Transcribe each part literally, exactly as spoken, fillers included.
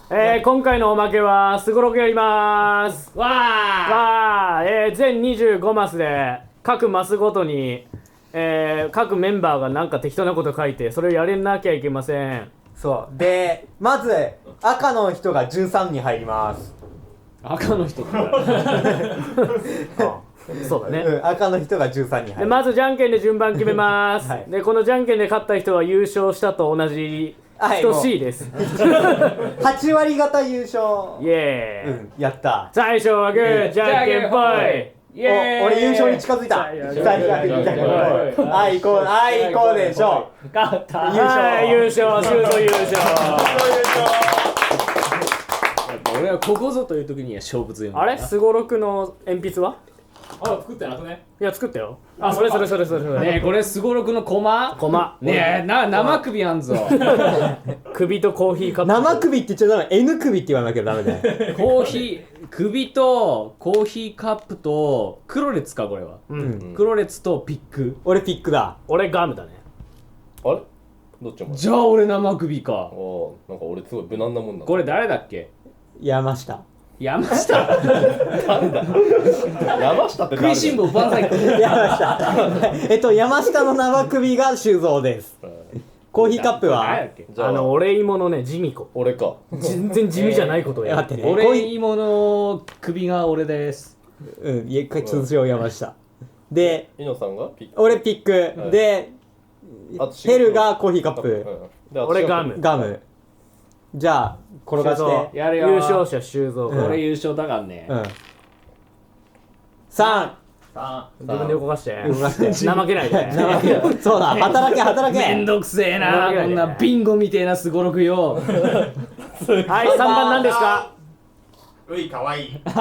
えー、今回のおまけはすごろくやりまーす。 わーわー、えー、全にじゅうごマスで各マスごとに、えー、各メンバーがなんか適当なこと書いてそれをやれなきゃいけません。 そうでまず赤の人がじゅうさんに入ります。 赤の人ってそうだね、 うん、赤の人がじゅうさんに入でる。 まずじゃんけんで順番決めます、 はいでこのじゃんけんで勝った人は優勝したと同じはい等しいです、 はち割方優勝。 イエーイ、 うんやった。 最初はグー、じゃんけんぽい。 イエーイお俺優勝に近づいた。最初はグーじゃんけんぽい。あいこうあいこうでしょ。 勝った優勝はい優勝、シュート優勝。 俺はここぞという時には勝負強いんだな。 あれすごろくの鉛筆は？ あ、作ってなくね。 いや作ったよ。あ、それそれそれそれそれ。 ねえこれすごろくの駒コマ。 ねえな生首あんぞ首とコーヒーカップ。 生首って言っちゃダメ。N 首って言わなきゃダメだよ。 コーヒー首とコーヒーカップと黒列かこれは、 うん。 黒列とピック。 俺ピックだ。 俺ガムだね。 あれどっちも。 じゃあ俺生首か。 おー、なんか俺すごい無難なもんだ。 これ誰だっけ？ 山下。 山下山下って食いしん坊万歳山下。えっと山下の生首が修造です。コーヒーカップ誰だはっけ？ じゃああの俺芋のねジミコ。 俺か。 全然地味じゃないことをやる。 待ってね。コー俺ヒ芋の首が俺です。 ーうんいや通称山下。でイノさんがピッ俺ピック、 はいであヘルがコーヒーカップ、 うんで俺ガム。 ガム。じゃあ転がして。 やるよ。 優勝者修造。 うん俺優勝だからね。 うんさん自分で動かして。 動かして怠けないで。 そうだ働け働け。 めんどくせえなこんなビンゴみてえなすごろくよ。 はい、さんばん何ですか？ ういかわいい。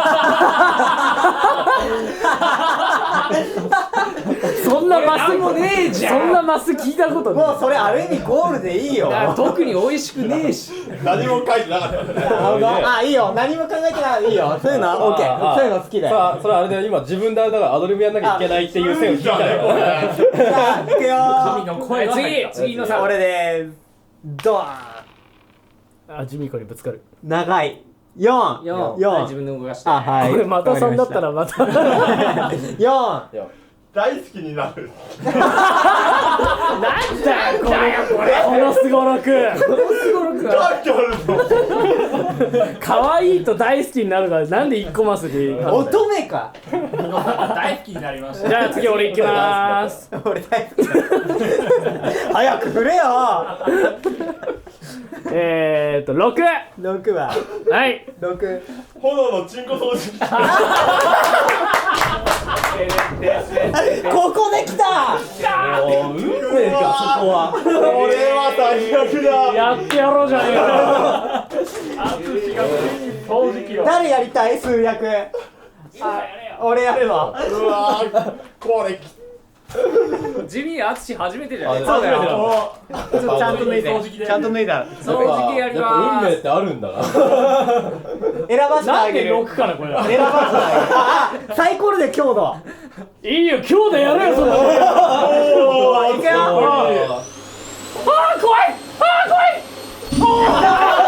そんなマスなんもねえじゃんそんなマス聞いたことない。 もうそれある意味ゴールでいいよ。 だから特に美味しくねえし。 何も書いてなかった。 あ、いいよ。何も考えてないいいよ。そういうのはオッケー。そういうの好きだよ。 さあ、それあれで今自分であれだからアドリブやんなきゃいけないっていう線を引いたよ。 じゃあ、いくよー。 の声が入った。 次次のさ俺でーす。ドーン。 あ、ジミコにぶつかる。 長い。よん。 よん。 よんはい自分で動かして。 あ、はい。 これまたさんだったらまた。 よん。 いや大好きになる。 なんだよこれ。このすごろく。 書いてあるぞ。 可愛いと大好きになるからなんで一個マスでいいの？ 乙女か。 大好きになりました。 じゃあ次俺行きまーす。 俺大好きだ。早く振れよえーっとろく。 ろくは。 はい。 ろく。 炎のチンコ掃除機。 ここで来た。 もう運命かそこは。 これは最悪だ。 やってやろうじゃねえか。掃除機を。 誰やりたい数学。俺やるわ。 うわー、これき地味あつし初めてじゃん。 そうだよ。 ちょっとちゃんと脱いで。ちゃんと脱いだ。 掃除機やりやっぱ運まーす。 命ってあるんだな。 選ばせてなんであげる。 ろくかなこれ。 選ばせてあげる。あ、サイコロで強度。 いいよ今日でやるよそんなの。 いくよ。 あー怖い。あー怖い。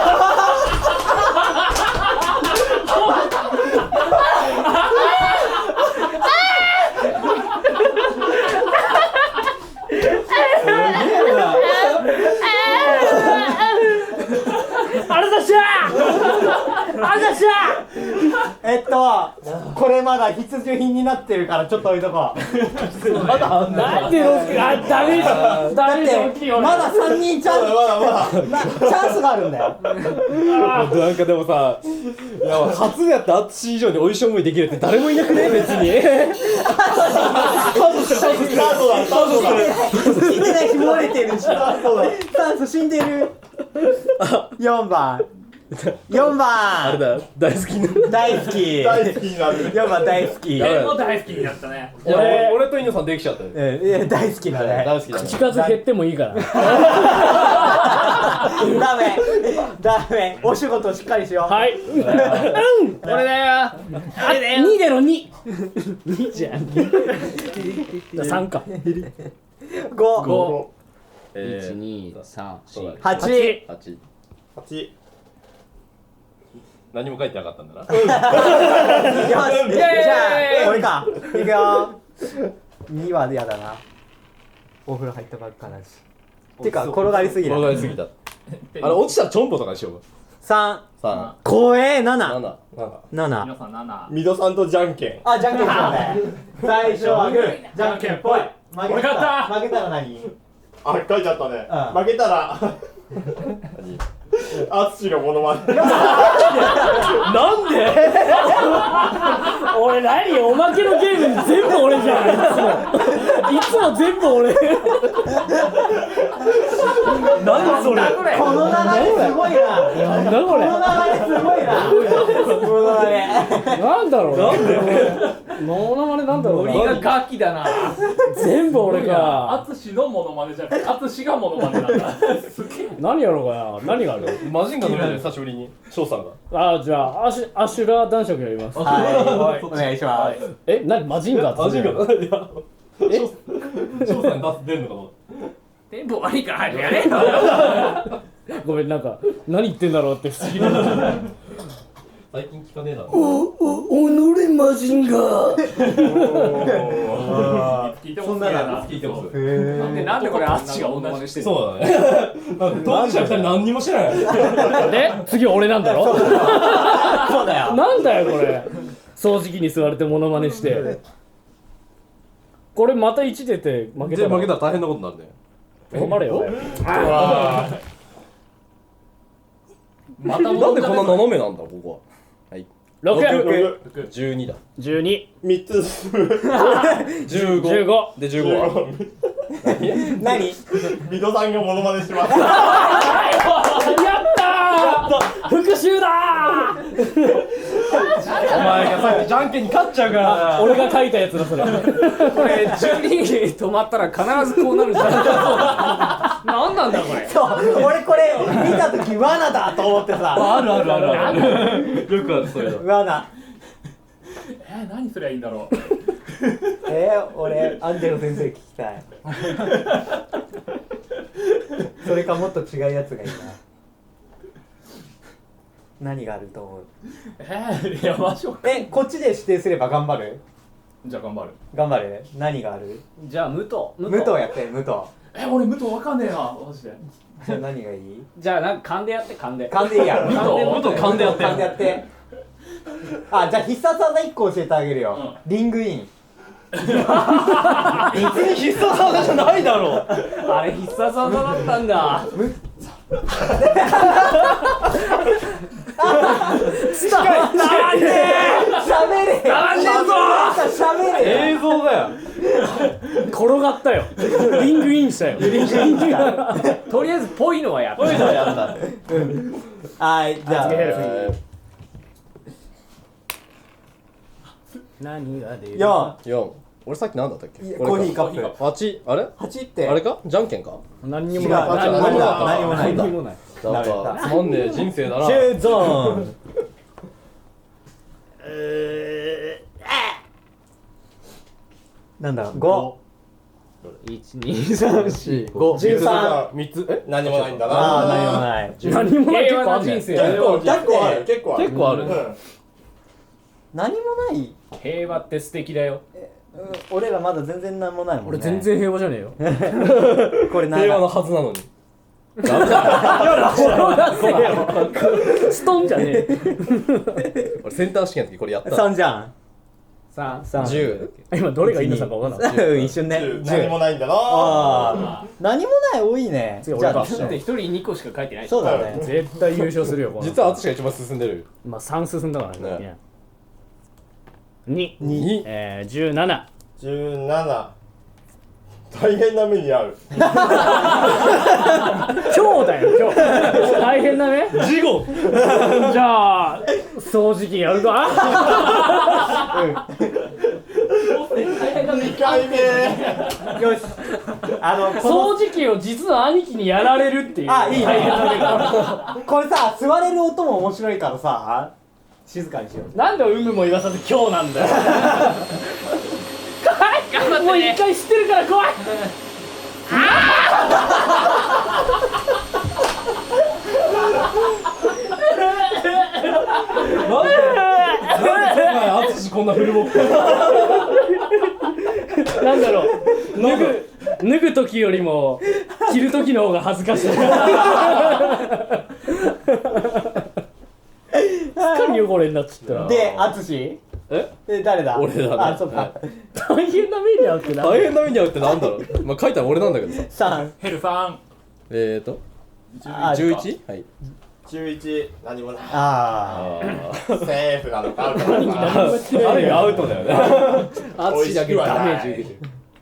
あれだっしゃー。あれだっしゃー。 えっと、これまだ必需品になってるからちょっと置いとこう。 まだあんだ。 なんでろく。あ、ダメだ。ダだっメだ。 て、まださんにんチャンス、 まだまだ。 なチャンスがあるんだよ。 なんかでもさ、いや初やったアツシ以上に美味しい思いできるって誰もいなくね別に。 スタートだ、スタートだ。 死んでないし漏れてるし。酸素死んでる。よんばん。よんばん。 あれだ大好きな。 大好き。 大好きになる。 よんばん大好き。 やばいも大好きになったね。 いや俺俺とイノさんできちゃったよ。 うん、いや大好きだね。 大好きだね。 口数減ってもいいから。 ダメ。ダメ。お仕事しっかりしよう。 はい。 俺だよ。 あ、にでのに。にじゃん。さんか。 ご。 五、 え一二三四。 はち。 八。 八、 何も書いてなかったんだな。 よしじゃあ俺かいくよには嫌だなお風呂入ったばっかだしてか転がりすぎだ転がりすぎた。あれ落ちたらチョンボとかにしようか。 さんさ怖えあ、なななな、 なな皆さんななミドさんとじゃんけん。 あじゃんけんしようね最初はグーじゃんけんぽい負け俺勝った負けたら何あ、書いちゃったね。 うん負けたら、アツシのモノマネ。 なんで？ 俺何おまけのゲーム全部俺じゃんいつもいつも全部俺何それ？ この流れすごいななんだこれこの流れすごいなこの流れなんだろうなんでモノマネなんだろうノリがなガキだな全部俺かアツシのモノマネじゃなくてアツシがモノマネなんだすげえ何やろうかな何があるマジンガーのね久しぶりに翔さんが。 あじゃあアシュアシュラー男爵やりますはいお願いしますえ何マジンガーってマジンガー。いや、 え翔さん出す出るのかな。 テンポ悪いから早くやれよごめんなんか何言ってんだろうって不思議な最近聞かねえな。 おのれマジンガー聞いても好きだな聞いてます。 なんでなんでこれアツシがモノマネしてるのそうだね。当事者二人何にもしてない。 で次俺なんだろそうだよなんだよこれ掃除機に座れてモノマネしてこれまたいち出て負けたらじゃあ負けたら大変なことになるね。 困れよまたなんでこんな斜めなんだここは。はい。 ろくじゅうにだ。 じゅうに三つ進む。 じゅうご。 じゅうごでじゅうごは。 何ミドさんがモノマネします。 やったー復讐だお前がさっきじゃんけんに勝っちゃうからー俺が書いたやつだそれこれじゅうに止まったら必ずこうなるじゃんなんなんだこれそう俺これ見た時罠だと思ってさあるあるあるある。よくあるそういうの。 罠えー、何すりゃいいんだろうえー、俺アンジェロ先生聞きたいそれかもっと違うやつがいいな何があると思うえー、やましょうかえこっちで指定すれば頑張るじゃあ頑張る頑張る何があるじゃあ武藤武藤やって武藤え俺武藤わかんねえなマジでじゃあ何がいいじゃあなんか勘でやって勘で勘でいいや武藤武藤勘でやって勘でやってあじゃあ必殺技いっこ教えてあげるよ、リングイン別に必殺技じゃないだろう。 あれ必殺技だったんだなんでしゃべれなんでんぞしゃべれ映像だよ。 転がったよリングインしたよとりあえずぽいのはやったそういうのはやった。 はいじゃあ次ヘルえ何が出るよーよん。俺さっき何だったっけ？ んコーヒーカップはち。あれ？ はちってあれか？じゃんけんか？ 何に違うもない何もない何もない何にもないなんかつまんねえ人生だな。 シューゾーンなんだろうごいちにさんよんごじゅうさん三つ。え？ 何もないんだな。 ああ何もない何もない結構あんねん結構結構ある。結構ある。 結構あるね。 うん何もない平和って素敵だようん俺らまだ全然何もないもんね俺全然平和じゃねえよこれ何平和のはずなのに。 ストンじゃねえ俺センター試験の時これやった。 さんじゃんさんさんじゅう。 今どれがいいのさか分かんないうん一瞬ね何もないんだな。 ああ何もない多いね次じゃあ俺かだって一人にこしか書いてないしそうだね絶対優勝するよこの実は淳が一番進んでる。 まあさん進んだからねねにに。 えーじゅうななじゅうなな。大変な目に遭う。 今日だよ今日大変だね事後。 じゃあ掃除機やるかにかいめ。 よしあのこの掃除機を実の兄貴にやられるっていうあいいね大変な目がこれさ座れる音も面白いからさ静かにしようなんで有無も言わさず今日なんだよもう一回知ってるから怖いこんなフルボッコ。 なんだろう脱ぐ脱ぐ時よりも着る時の方が恥ずかしい。すっかり汚れになっちゃった。 で、あつしえで、誰だ俺だねあ、そっか。 大変な目に遭うってなんだ大変な目に遭うってなんだろう。まあ書いたら俺なんだけどさ。 さん。 ヘルファンえーとあじゅういち？はい。 じゅういち何もないああセーフなのかアウトなのかあ。ある意味アウトだよね。 アツシだけダメージ受けてる。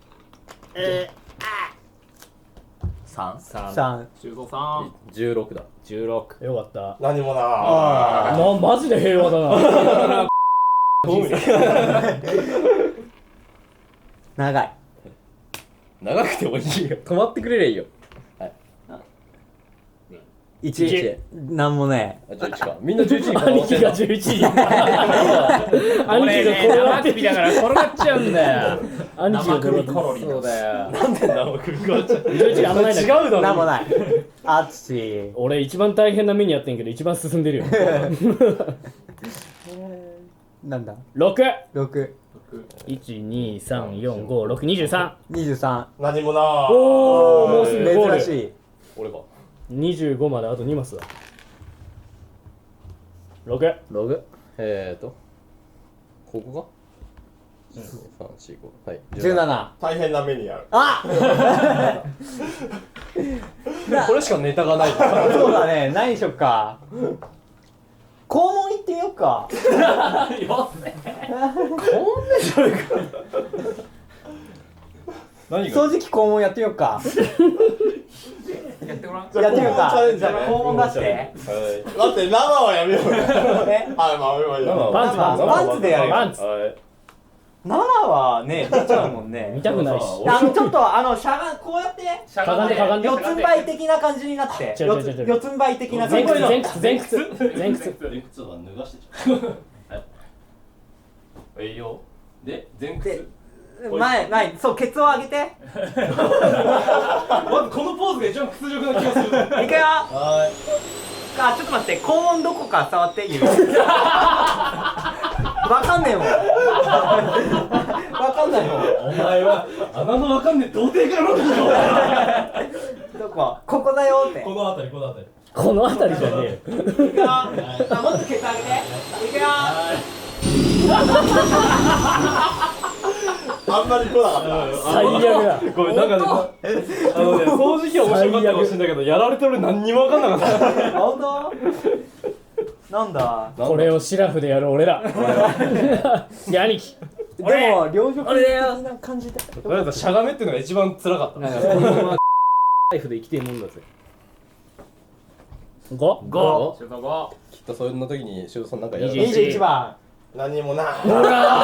さんあ。さん。 修造さんじゅうろくだ。 じゅうろくよかった。 何もなあなマジで平和だな。 長い。 長くてもいいよ。止まってくれりゃいいよ。 いち。なんもねあ、じゃあいちか。みんなじゅういちにこだわ兄貴がってんだ。 じゅういちに。兄貴が俺ね転がって生首だから転がっちゃうんだよ兄貴が転がってコロリそうだよなんで生首変わっちゃう。 じゅういちあんまないんだ違けどうだろ。 なんもない。あつし。 俺一番大変な目にやってんけど一番進んでるよ。 なんだろく。 ろく。 いち、に、さん、よん、ご、ろく、にじゅうさん。 にじゅうさん。 何もなおーもうすぐゴール。 珍しい。 俺か。 にじゅうごまであとにマスだ。ろく。 ログ。えーとここかさん、よん、ご。はい。 じゅうなな。 大変な目に遭うあこれしかネタがない。 そうだね。何しよっか。肛門行ってみよっか。 何が掃除機肛門やってみよっか。 やってごらんじゃあやってみようか肛門チャレンジじゃあ肛門出してはい待って生はやめようねえはいまあまあいいや生パンツパンツパンツでやるよパンツ。 はい。 生はね、出ちゃうもんね。 見たくないし。 あの、ちょっと、あの、しゃがん、こうやって、 かがんでかがんで。 四つん這い的な感じになって。 違う違う違う違う四つん這い的な感前屈じの。 前屈前屈前屈。 前屈は脱がしてちゃう。はい。いいよ。で、前で屈。 前、前、そう、ケツを上げて。 まずこのポーズが一番屈辱な気がする。 いくよはあ、ちょっと待って、肛門どこか触って、指。わかんねえもん。わかんないもん。 お前は穴のわかんねえ童貞かよ。 どこここだよって。 この辺りこの辺り。 この辺りじゃねえよ。 いくよあ、もっとケツ上げて。いくよあんまり来なかった最悪だ。 ごめん、なんかね、あのね、掃除機は面白かったかもしれないけど、やられてる何にも分かんなかった。 ほんとなんだこれをシラフでやる俺ら。いや兄貴。 でも、両極的な感じで。 なんかしゃがめっていうのが一番辛かった。 なんかこのままライフで生きてえもんだぜ。ご。 ご修造ごきっとそんな時に修造さんなんかやる。 にじゅうにじゅういちば何もないん。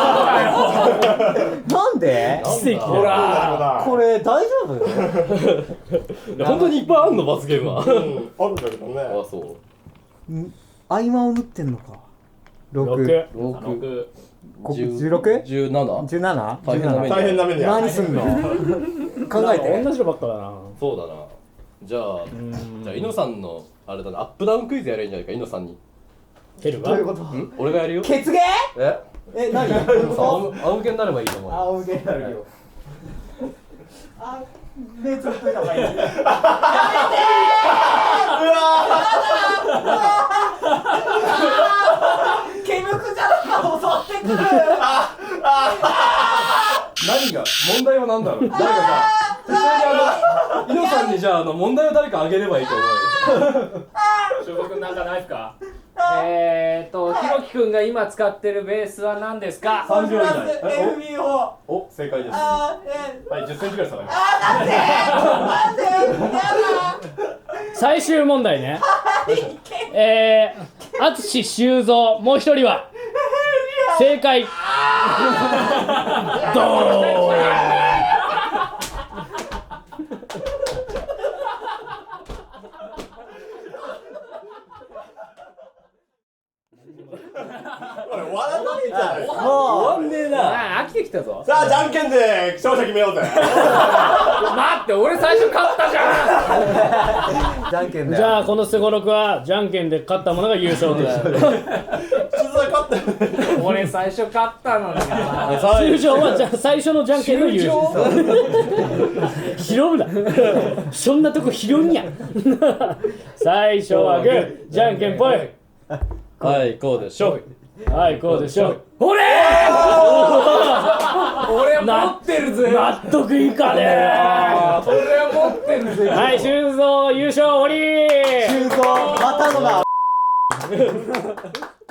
なんで奇跡ほだ。 らこれ、大丈夫いや本当にいっぱいあんの罰ゲームは。 うんあるんだけどねあ、そう。 合間を縫ってんのか。 六。 ろく。 六、 六こ十じゅうろく十七。 じゅうなな大変な目に大変な目に遭う何すんの考えて。 同じのばっかだな。 そうだな。じゃあ、じゃあ、イノさんのあれだな、アップダウンクイズやれるんじゃないか、イノさんに。 ヘルがどういうことん俺がやるよ。 血芸ええ、何さあ、仰向けになればいいと思うよ。 あ、おげになるよ。あ、目つぶっといた方がいい。やめてー毛むくじゃらが襲ってくる何が問題は何だろう誰かさ普通にあのイノさんにじゃああの問題を誰かあげればいいと思うよ修造くんなんかないっすかえーとひろきくんが今使ってるベースは何ですかさんびょう以内エフビーオー。 お正解ですあー、え、 はいじゅっセンチぐらい下がりますなんでなんでや最終問題ね。えー、淳修造もう一人は正解。ドーン。 これ笑わないんじゃないですかも終わんねえなあ飽きてきたぞさあじゃんけんで勝者決めようぜ待って俺最初勝ったじゃんう、じゃんけんだよ。 じゃあこのすごろくはじゃんけんで勝った者が優勝という。 静か勝った俺最初勝ったのにな。 通常はじゃ最初のじゃんけんの優勝。拾うな。そんなとこ拾うんや。最初はグー、じゃんけんぽい。 はいこうでしょ。 はい、こうでしょ。ほれ俺持ってるぜ。 納得いかね俺は持ってるぜ。 はい、修造優勝終わり。 修造またのだ